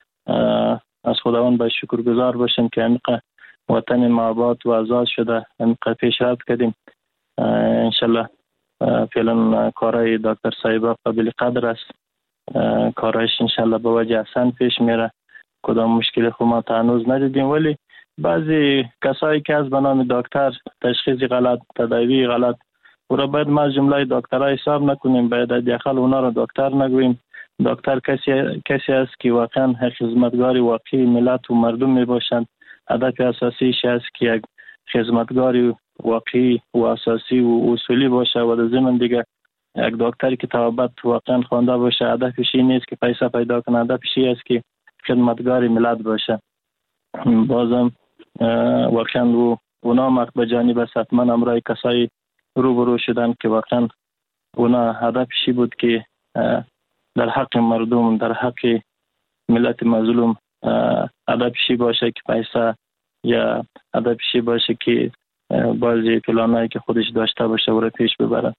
از خداوند باید شکرگزار باشیم که انقدر وطن ما آباد و آزاد شده، انقدر پیش رفت کردیم. انشالله فعلا کارهای دکتر صاحب قابل قدر است، کارهایش انشالله به وجه احسن پیش میره. کدام مشکل خود ما هنوز ندیدیم، ولی بعضی کسایی که از به نام دکتر تشخیص غلط، تداوی غلط او را باید ما جمله دکترها حساب نکنیم، باید داخل اونا را دکتر نگوییم. دکتر کسی کسی است که واقعا خدمتگار واقعی ملت و مردم می باشند. هدف اساسیش است که یک خدمتگار واقعی و اساسی و اصولی باشه و در ضمن دیگه یک دکتری که توابت واقعا خوانده باشه. هدفش این نیست که پیسه پیدا کنه، هدفش این است که خدمتگار ملت باشه. بازم واقعا و اونا مرد به جانب است، حتما امرای کسایی روبرو شدن که واقعا اونا هدفشی بود که در حق مردم، در حق ملت مظلوم هدفشی باشه که پیسه یا هدفشی باشه که بعضی پلانایی که خودش داشته باشه و را پیش ببره.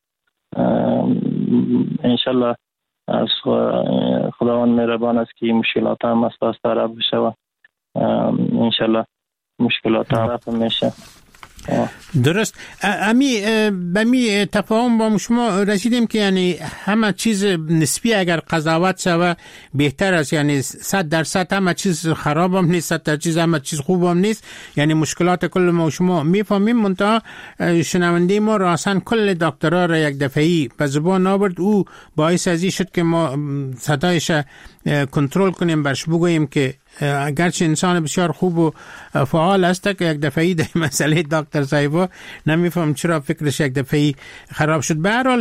انشالله از خداوند مهربان است که مشکلات هم از دست رفع بشه و انشالله مشکلات هم رفع میشه. درست. امی بمی تفاهم با شما رسیدیم که یعنی همه چیز نسبی اگر قضاوت شود بهتر است، یعنی صد درصد همه چیز خراب هم نیست، صد درصد چیز همه چیز خوب هم نیست، یعنی مشکلات کل ما و شما میفهمیم. منتها شنونده ما راسن کل دکترها را یک دفعی به زبان آورد، او باعث ازی شد که ما صدایش کنترل کنیم، برش بگوییم که اگرچه انسان بسیار خوب و فعال است که یک دفعی در مسئله دکتر صاحبا نمیفهم چرا فکرش یک دفعی خراب شد. به هر حال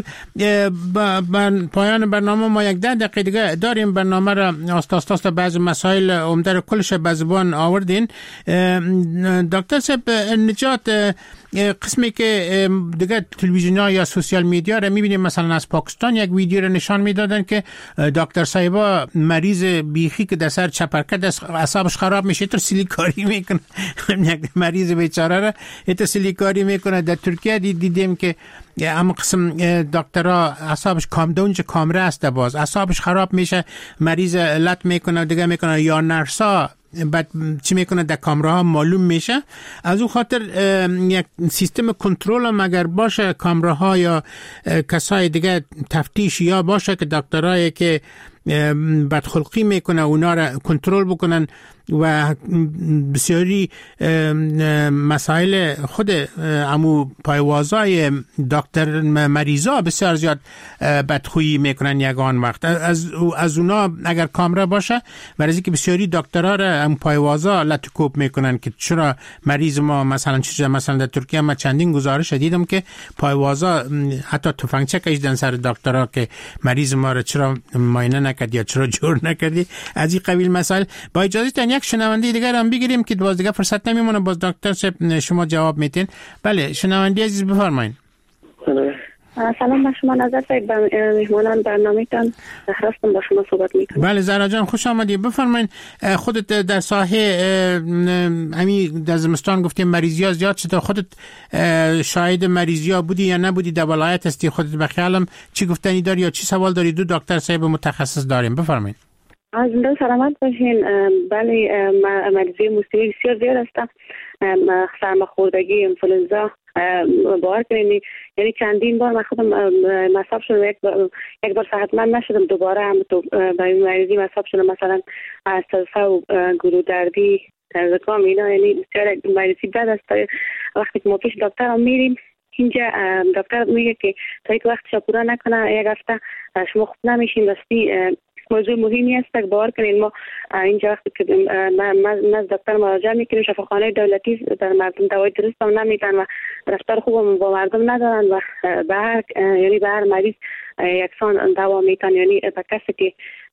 پایان برنامه ما یک ده دقیقه دیگه داریم. برنامه را آستا آستا بعض مسائل عمده کلش به زبان آوردین. دکتر صاحب نجات، قسمی که دیگه تلویزیون‌ها یا سوشال میدیا را می‌بینیم، مثلا از پاکستان یک ویدیو را نشان میدادن که دکتر صاحبا مریض بیخی که در سر چپرکت اعصابش خراب میشه تو سیلیکاری میکنه، یک مریض بیچاره را تو سیلیکاری میکنه. در ترکیه دیدیم که اما قسم دکترها اعصابش کامدونج کامره است، باز اعصابش خراب میشه، مریض لط میکنه دیگه میکنه، یا نرسا بعد چی میکنه در کامره ها معلوم میشه. از اون خاطر یک سیستم کنترل هم اگر باشه، کامره ها یا کسای دیگه تفتیش یا باشه که دکترایی که بدخلقی میکنه اونا را کنترل بکنن و بسیاری مسائل خود امو پایوازای دکتر مریضا بسیار زیاد بدخویی میکنن یگان وقت. از از اونا اگر کامره باشه، برای که بسیاری دکترها را امو پایوازا لطکوب میکنن که چرا مریض ما مثلا چیزا، مثلا در ترکیه ما چندین گزارش دیدم که پایوازا حتی تفنگچه کشیدن سر دکترها که مریض ما را چرا معاینه نکرد یا چرا جور نکردی. از این قبیل مسائل. با اجازه یک شنونده دیگر هم بگیریم که باز دیگه فرصت نمیمونه، باز دکتر صاحب شما جواب میتین. بله شنونده عزیز بفرمایید. سلام با شما نظر صاحب، مهمانان برنامه‌تان هستم، با شما صحبت میکنم. بله زهرا جان خوش آمدید. بفرمایید. خودت در ساحه امی در زمستان گفتیم مریضی ها زیاد شده، خودت شاهد مریضی ها بودی یا نبودی؟ در ولایت هستی، خودت به خیالم چی گفتنی داری یا چی سوال داری؟ دو دکتر صاحب متخصص داریم، بفرمایید. از زنده سلامت باشین. بله مریضی موسیقی بسیار زیاد است، سرماخوردگی، انفلوئنزا، باور کنید یعنی چندین بار من خودم مصاب شدم، یک بار یک بار صحتمند نشدم، دوباره هم تو به این مریضی مصاب شدم، مثلا از سلفه و گلو دردی، زکام، اینا. یعنی بسیار مریضی بد است. وقتی که ما پیش دکتر هم میریم، اینجا دکتر میگه که تا یک وقت شپورا نکنه یک هفته شما خوب نمیشین. راستی موضوع مهمی است که باور کنید ما اینجا وقتی که نزد دکتر مراجعه میکنیم، شفاخانه دولتی در مردم دوای درست هم نمیدن و رفتار خوب با مردم ندارن و به هر یعنی به هر مریض یکسان دوا میتن. یعنی به کسی که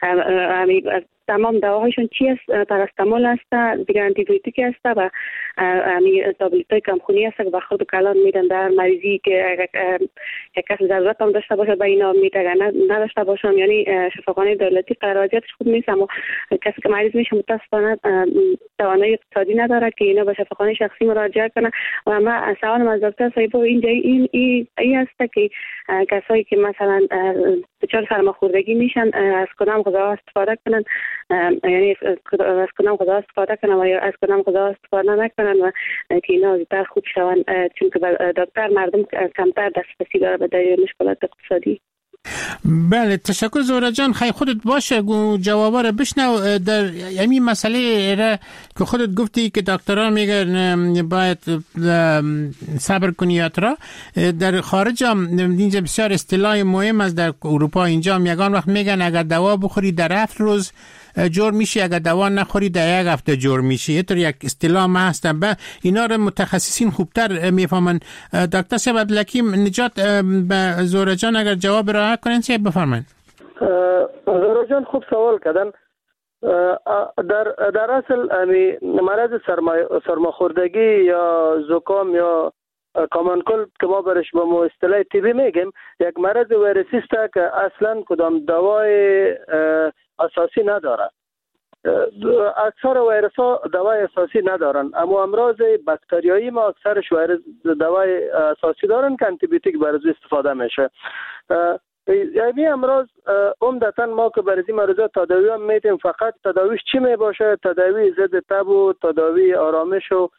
تمام دواهایشون چی است؟ پاراستامول است، دیگه آنتی بیوتیک است و امی تابلت‌های کمخونی است که به خود کلان میدن در مریضی که یک کس ضرورت هم داشته باشه به اینا میتونه نداشته باشن. یعنی شفاخانه دولتی قراردادش خوب نیست، اما کسی که مریض میشه متاسفانه توانایی اقتصادی نداره که اینا به شفاخانه شخصی مراجعه کنه. و ما سوالم از دکتر صاحب اینجا این این ای است که کسایی که مثلا دچار سرماخوردگی میشن از کدام غذا استفاده کنن، یعنی از کدام غذا استفاده کنن و یا از کدام غذا استفاده نکنن و که اینا زودتر خوب شون، چون که دکتر مردم کمتر دسترسی داره به دلیل مشکلات اقتصادی. بله تشکر زهره جان. خیلی خودت باشه جوابا رو بشنو. در همین مسئله را که خودت گفتی که دکترها میگن باید صبر کنی یا ترا، در خارج هم اینجا بسیار اصطلاح مهم است. در اروپا اینجا هم یگان وقت میگن اگر دوا بخوری در هفت روز جور میشی، اگر دوا نخوری در یک هفته جور میشی. اینطور یک اصطلاح ما هستن. به اینا رو متخصصین خوبتر میفهمن. دکتر صاحب عبدالحکیم نجات به زهره جان اگر جواب را کنین چه بفرمایید. زهره جان خوب سوال کردن. در در اصل امی مرض سرماخوردگی یا زکام یا کامان کل که ما برش با ما اصطلاح طبی میگیم، یک مرض ویروسی است که اصلا کدام دوای اساسی نداره. اکثر ویروس ها دوای اساسی ندارن، اما امراض باکتریایی ما اکثرش ویروس دوای اساسی دارن که آنتی بیوتیک برای استفاده میشه. یعنی امراض عمدتا ما که برای این مرض تداوی هم میدیم، فقط تداویش چی می باشه؟ تداوی ضد تب و تداوی آرامش و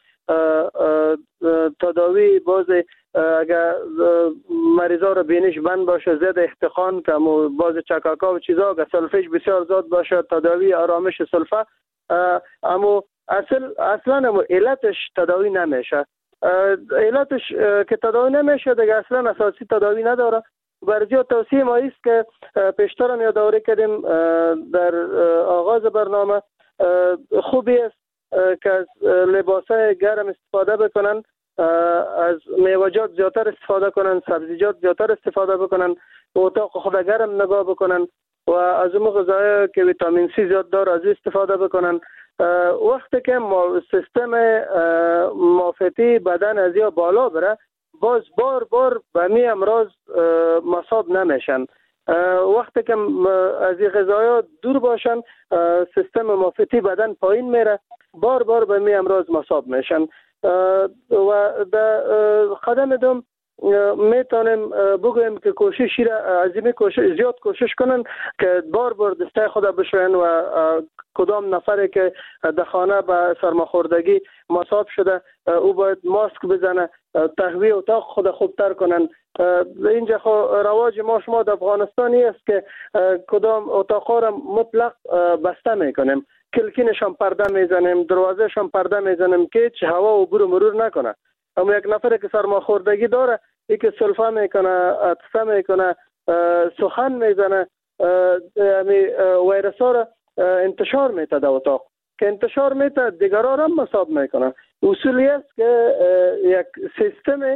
تداوی باز اگر مریضا رو بینش بند باشه، ضد احتقان که باز چکاکا و چیزا که سلفش بسیار زیاد باشه، تداوی آرامش سلفه. اما اصل اصلا اما علتش تداوی نمیشه. علتش که تداوی نمیشه دیگه اصلا اساسی تداوی نداره. برای توصیه ما است که پیشتر هم یادآوری کردیم در آغاز برنامه خوبی است که از لباسای گرم استفاده بکنن، از میوه‌جات زیادتر استفاده کنن، سبزیجات زیادتر استفاده بکنن، اتاق خود گرم نگاه بکنن و از اون غذاهای که ویتامین سی زیاد داره از استفاده بکنن. وقتی که سیستم معافیتی بدن از یا بالا بره، باز بار بار به می امراض مصاب نمیشن. وقتی که از این غذایا دور باشن، سیستم معافیتی بدن پایین میره، بار بار به می امراض مصاب میشن. و در قدم دوم میتونیم بگویم که کوشش را عظیمی کوشش زیاد کوشش کنن که بار بار دسته خود بشوین و کدام نفری که در خانه به سرماخوردگی مصاب شده او باید ماسک بزنه، تهویه اتاق خود خوبتر کنن. اینجا خو رواج ما شما در افغانستانی است که کدام اتاقا را مطلق بسته میکنیم، کلکینشان پرده میزنیم، دروازهشان پرده میزنیم که هیچ هوا و برو مرور نکنه. اما یک نفر که سرماخوردگی داره ای که سلفه میکنه، عطسه میکنه، سخن میزنه، یعنی ویروس ها را انتشار میته در اتاق که انتشار میته دیگران هم مصاب میکنه. اصولی است که یک سیستم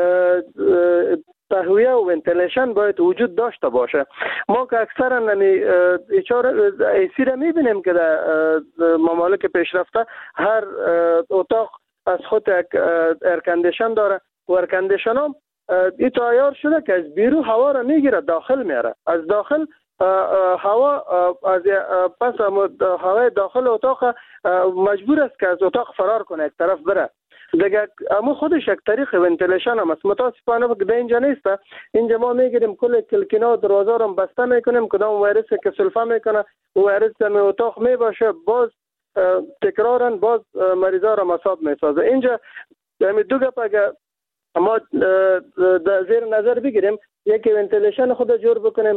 تهویه و ونتیلیشن باید وجود داشته باشه. ما که اکثرا نمی ایسی را میبینیم که در ممالک پیشرفته هر اتاق از خود یک ایرکندیشن داره و ایرکندیشن هم این تیار شده که از بیرو هوا را میگیره داخل میاره، از داخل هوا از پس هوای داخل اتاق مجبور است که از اتاق فرار کنه، یک طرف بره دیگه. اما خودش یک طریق ونتیلیشن هم است. متاسفانه که اینجا نیست. اینجا ما میگیریم کل کلکینا و دروازه را بسته میکنیم، کدام ویروسی که سلفه میکنه و ویروس در اتاق میباشه، باز تکرارا باز مریضا را مصاب میسازه. اینجا یعنی دو گپ اگر ما در زیر نظر بگیریم، یکی ونتیلیشن خود جور بکنیم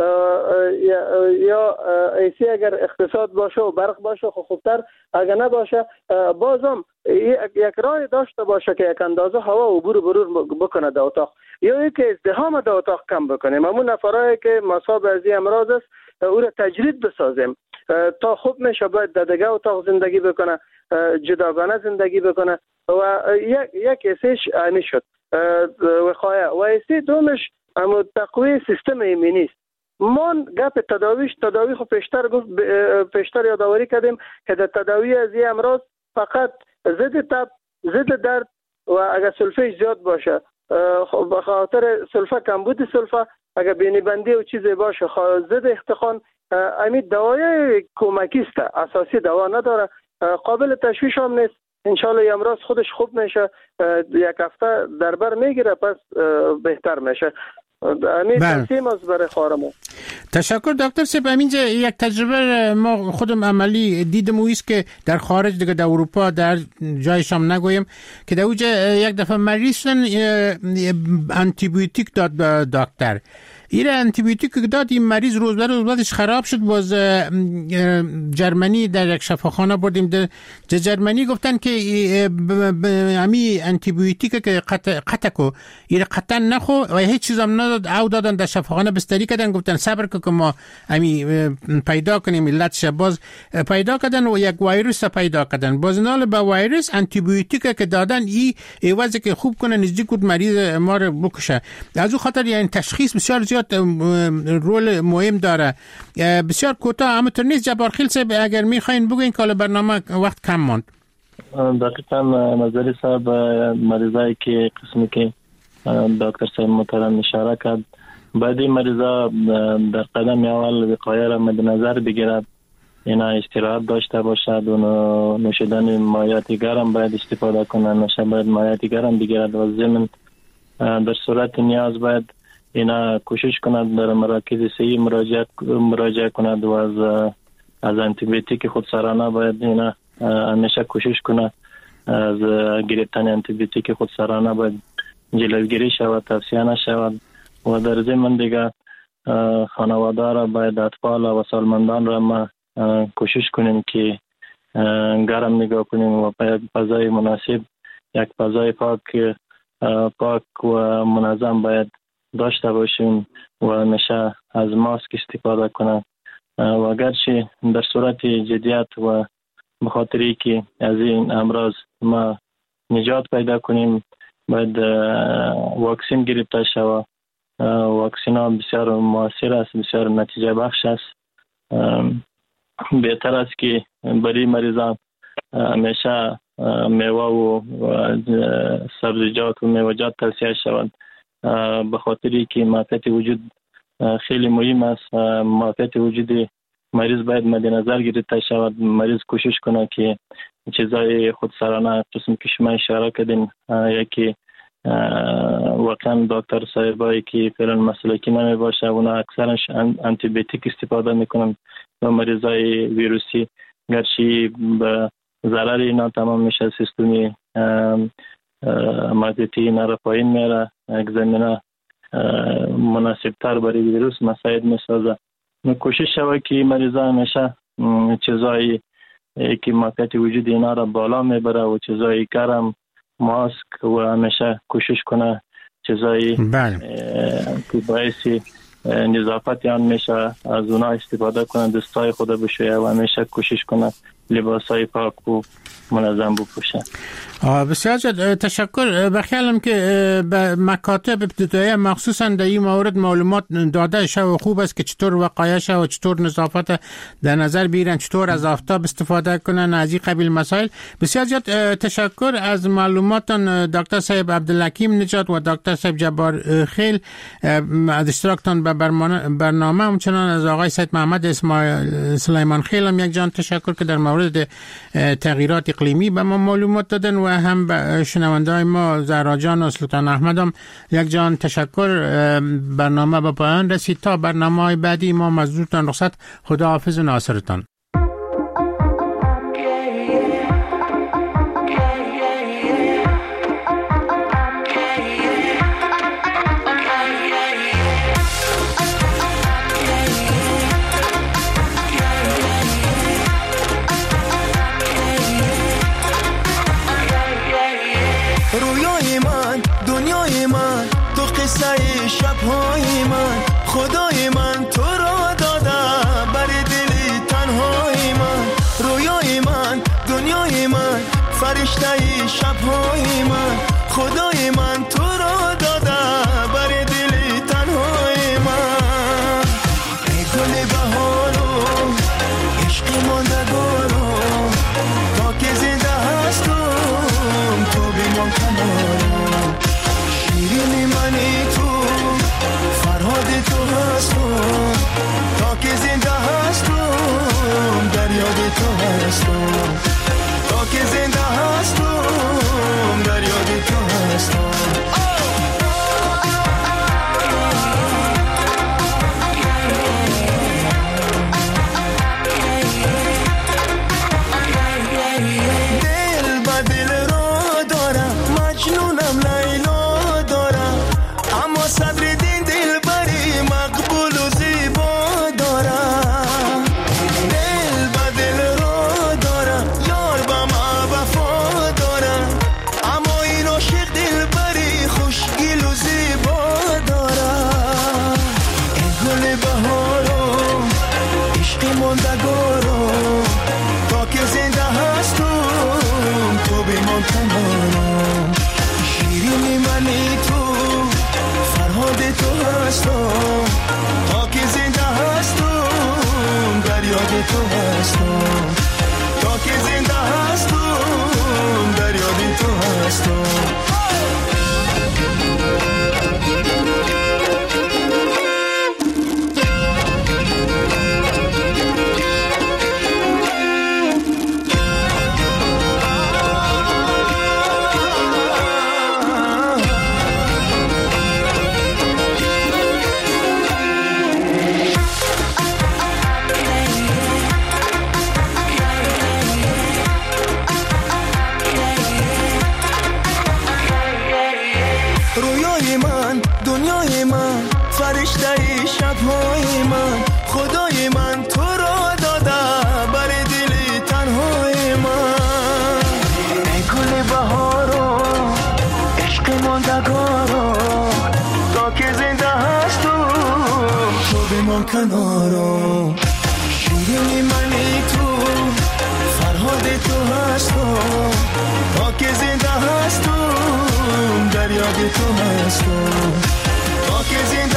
یا ایسی اگر اقتصاد باشه و برق باشه خوبتر، اگر نباشه بازم یک راه داشته باشه که یک اندازه هوا و برو برور بکنه در اتاق، یا اینکه ازدحام در اتاق کم بکنیم. همون نفرایی که مصاب از این امراض است او را تجرید بسازیم تا خوب میشه باید در دیگه اتاق زندگی بکنه، جداگانه زندگی بکنه و یک یک ایسیش امی شد وقایه و ایسی دومش اما تقویه سیستم ایمنی است. ما گپ تداویش تداوی خو پیشتر گفت پیشتر یادآوری کردیم که در تداوی از این امراض فقط ضد تب، ضد درد و اگر سلفه زیاد باشه به خاطر سلفه کمبود سلفه، اگر بینی بندی و چیزی باشه ضد احتقان، امید دوای کمکی است، اساسی دوا نداره، قابل تشویش هم نیست. انشالله این امراض خودش خوب میشه، یک هفته در بر میگیره پس بهتر میشه. امید تقسیم از برای خارمون. تشکر دکتر صاحب. همینجا یک تجربه ما خودم عملی دیدم است که در خارج دیگه در اروپا در جایش هم نگویم که در اونجا یک دفعه مریض شدن آنتی بیوتیک داد به دکتر. این آنتی بیوتیک داد این مریض روز به روز بعدش خراب شد. باز جرمنی در یک شفاخانه بردیم در جرمنی گفتن که امی آنتی بیوتیک که قطعکو این قطعا نخو و هیچ چیز هم نداد. او دادن در شفاخانه بستری کردن، گفتن صبر که ما امی پیدا کنیم علتش. باز پیدا کردن و یک ویروس پیدا کردن. باز نال با ویروس آنتی بیوتیک که دادن این ایوازه که خوب کنه نزدیک بود مریض ما رو بکشه. از اون خاطر یعنی تشخیص بسیار زیاد رول مهم داره. بسیار کوتاه همونطور نیست. جبارخیل صاحب اگر میخواین بگوین که برنامه وقت کم ماند. دقیقا نظری صاحب مریضایی که قسمی که دکتر صاحب محترم اشاره کرد، باید این مریضا در قدم اول وقایه را مد نظر بگیرد، اینا استراحت داشته باشد و نوشیدن مایعات گرم باید استفاده کنند، نشه باید مایعات گرم بگیرد و ضمن در صورت نیاز باید اینا کوشش کند در مراکز صحی مراجعه مراجعه کند و از از آنتی بیوتیک خودسرانه باید اینا همیشه کوشش کند از گرفتن آنتی بیوتیک خودسرانه باید جلوگیری شود، توصیه نشود و در ضمن دیگه خانواده را باید اطفال و سالمندان را ما کوشش کنیم که گرم نگاه کنیم و باید فضای مناسب، یک فضای پاک پاک و منظم باید داشته باشیم و همیشه از ماسک استفاده کنیم و اگرچه در صورت جدیت و به خاطر اینکه از این امراض ما نجات پیدا کنیم باید واکسین گرفته شود. واکسین ها بسیار موثر است، بسیار نتیجه بخش است. بهتر است که برای مریضان همیشه میوه و سبزیجات و میوه‌جات توصیه شود، به خاطری که معافیت وجود خیلی مهم است. معافیت وجود مریض باید مد نظر گرفته شود. مریض کوشش کنه که چیزای خودسرانه قسم که شما اشاره کردین، یکی واقعا دکتر صاحبایی که فعلا مسلکی نمی باشه اونا اکثرش آنتی بیوتیک استفاده میکنن و مریضای ویروسی گرچه به ضرر اینا تمام میشه، سیستمی مادیتی اینا را پایین میره، یک زمینه مناسب تر برای ویروس مساعد میسازه. کوشش شود که مریضا همیشه چیزایی که معافیت وجود اینا را بالا میبره و چیزایی گرم، ماسک و همیشه کوشش کنه چیزایی که باعث نظافت آن میشه از اونا استفاده کنه، دستای خود بشویه و همیشه کوشش کنه لباسای پاک و منظم بپوشه. بسیار تشکر. بخیالم که به مکاتب ابتدایی مخصوصا در این مورد معلومات داده شد و خوب است که چطور وقایع شد و چطور نظافت در نظر بگیرن، چطور از آفتاب استفاده کنن، از این قبیل مسائل. بسیار زیاد تشکر از معلوماتتان دکتر صاحب عبدالحکیم نجات و دکتر صاحب جبار خیل از اشتراکتان به برنامه. همچنان از آقای سید محمد اسماعیل سلیمان خیل هم یک جان تشکر که در مورد تغییرات اقلیمی به ما معلومات دادن و هم به شنونده‌های ما زهرا جان و سلطان احمد هم یک جان تشکر. برنامه به پایان رسید. تا برنامه‌های بعدی ما مزدورتان رخصت. خداحافظ و ناصرتان. شب‌های من خدای من تو را داده برای دل تنهای من، رویای من دنیای من فرشته شب‌های من خدای من تو را داده برای دل تنهای من. ای گل بهارو عشق ماندگارو تا که زنده هستم تو بمان کنارم، شیرین منی تو فرهاد تو هستم تا که زنده هستم در یاد تو هستم، تا که زنده هستم در یاد تو هستم. دل با دل رو دارم مجنونم لیلا دارم، اما صبر دین دل بری مقبول و زیبا دارم. دل با دل رو دارم یار با ما وفا دارم، اما این عاشق دل بری خوشگل و زیبا دارم. ای گل بهارو عشق ماندگارو تا که زنده هستم تو بمان کنارم، شیرین منی تو فرهاد تو هستم تا که زنده هستم در یاد تو هستم، تا که زنده هستم در یاد تو هستم. رویای من دنیای من فرشته شب‌های من خدای من تو را داده برای دل تنهای من. ای گل بهارو عشق ماندگارو تا که زنده هستم تو بمان کنارم، شیرین منی تو فرهاد تو هستم، تا که زنده هستم در یاد تو هستم، تا که زنده